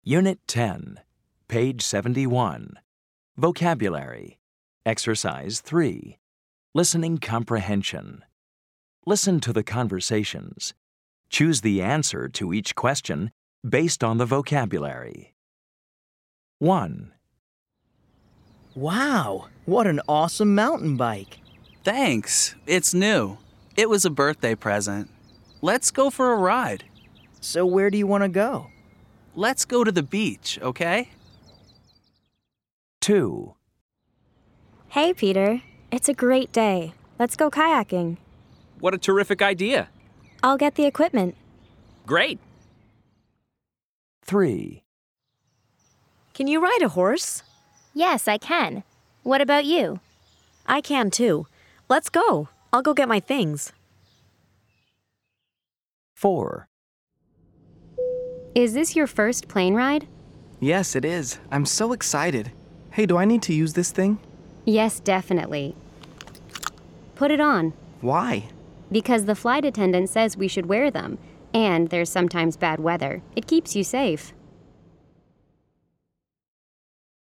Unit 10, page 71. Vocabulary. Exercise 3. Listening comprehension. Listen to the conversations. Choose the answer to each question based on the vocabulary. 1, Wow, what an awesome mountain bike. Thanks. It's new. It was a birthday present. Let's go for a ride. So where do you want to go? Let's go to the beach, okay? 2, Hey, Peter. It's a great day. Let's go kayaking. What a terrific idea. I'll get the equipment. Great. 3, Can you ride a horse? Yes, I can. What about you? I can too. Let's go. I'll go get my things. 4, Is this your first plane ride? Yes, it is. I'm so excited. Hey, do I need to use this thing? Yes, definitely. Put it on, Why? because the flight attendant says we should wear them, and there's sometimes bad weather. It keeps you safe.